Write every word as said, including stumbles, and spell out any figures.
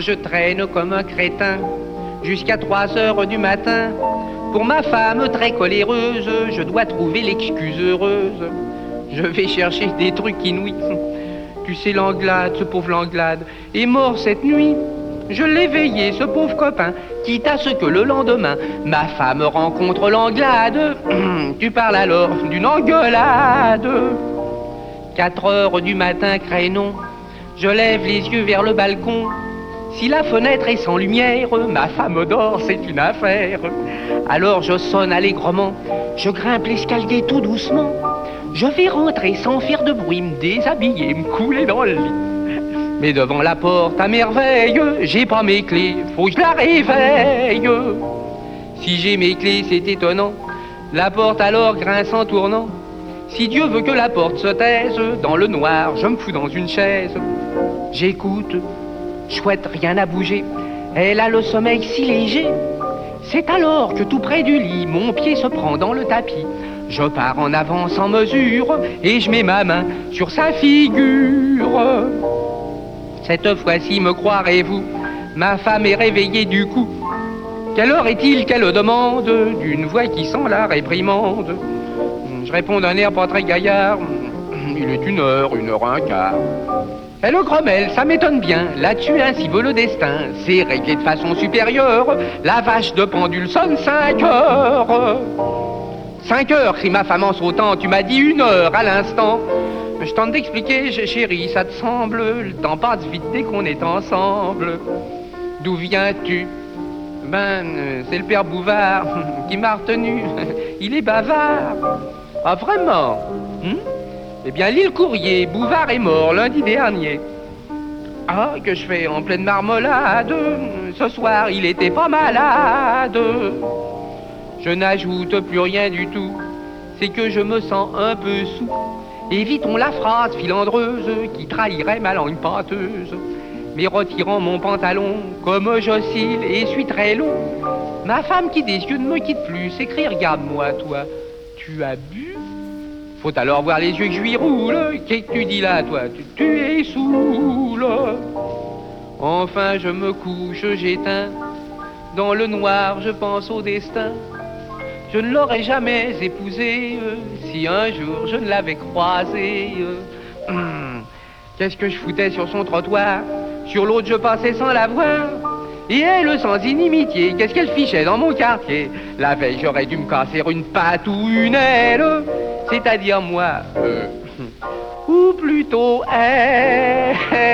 je traîne comme un crétin jusqu'à trois heures du matin. Pour ma femme très coléreuse, je dois trouver l'excuse heureuse. Je vais chercher des trucs inouïs. Tu sais, Langlade, ce pauvre Langlade, est mort cette nuit. Je l'ai veillé, ce pauvre copain, quitte à ce que le lendemain, ma femme rencontre Langlade. Tu parles alors d'une engueulade. Quatre heures du matin, crénon, je lève les yeux vers le balcon. Si la fenêtre est sans lumière, ma femme dort, c'est une affaire. Alors je sonne allègrement, je grimpe l'escalier tout doucement. Je vais rentrer sans faire de bruit, me déshabiller, me couler dans le lit. Mais devant la porte, à merveille, j'ai pas mes clés, faut que je la réveille. Si j'ai mes clés, c'est étonnant, la porte alors grince en tournant. Si Dieu veut que la porte se taise, dans le noir, je me fous dans une chaise. J'écoute, chouette, rien n'a bougé, elle a le sommeil si léger. C'est alors que tout près du lit, mon pied se prend dans le tapis. Je pars en avant sans mesure et je mets ma main sur sa figure. Cette fois-ci, me croirez-vous, ma femme est réveillée du coup. Quelle heure est-il qu'elle demande, d'une voix qui sent la réprimande. Je réponds d'un air pas très gaillard, il est une heure, une heure un quart. Elle grommelle, ça m'étonne bien, là-dessus ainsi veut le destin. C'est réglé de façon supérieure, la vache de pendule sonne cinq heures. Cinq heures, crie ma femme en sautant, tu m'as dit une heure à l'instant. Je tente d'expliquer, chérie, ça te semble, le temps passe vite dès qu'on est ensemble. D'où viens-tu? Ben, c'est le père Bouvard qui m'a retenu, il est bavard. Ah, vraiment? hmm Eh bien, lis le courrier, Bouvard est mort lundi dernier. Ah, que je fais en pleine marmelade, ce soir il était pas malade. Je n'ajoute plus rien du tout, c'est que je me sens un peu sous. Évitons la phrase filandreuse qui trahirait ma langue pâteuse. Mais retirant mon pantalon, comme j'oscille et suis très long, ma femme qui des yeux ne me quitte plus s'écrie: regarde-moi, toi, tu as bu? Faut alors voir les yeux que je lui roule. Qu'est-ce que tu dis là, toi? Tu, tu es saoul. Enfin, je me couche, j'éteins. Dans le noir, je pense au destin. Je ne l'aurais jamais épousée euh, si un jour je ne l'avais croisée. Euh. Hum. Qu'est-ce que je foutais sur son trottoir? Sur l'autre, je passais sans la voir. Et elle, sans inimitié, qu'est-ce qu'elle fichait dans mon quartier? La veille, j'aurais dû me casser une patte ou une aile. C'est-à-dire moi, euh, ou plutôt elle.